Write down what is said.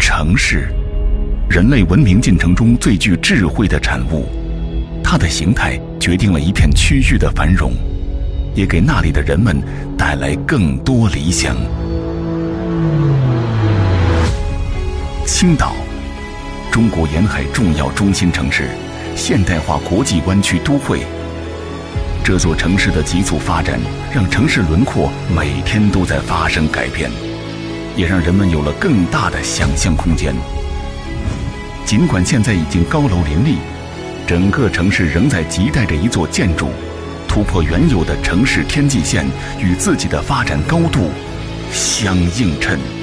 城市，人类文明进程中最具智慧的产物，它的形态决定了一片区域的繁荣，也给那里的人们带来更多理想。青岛，中国沿海重要中心城市，现代化国际湾区都会。这座城市的急速发展，让城市轮廓每天都在发生改变，也让人们有了更大的想象空间。尽管现在已经高楼林立，整个城市仍在亟待着一座建筑，突破原有的城市天际线，与自己的发展高度相映衬。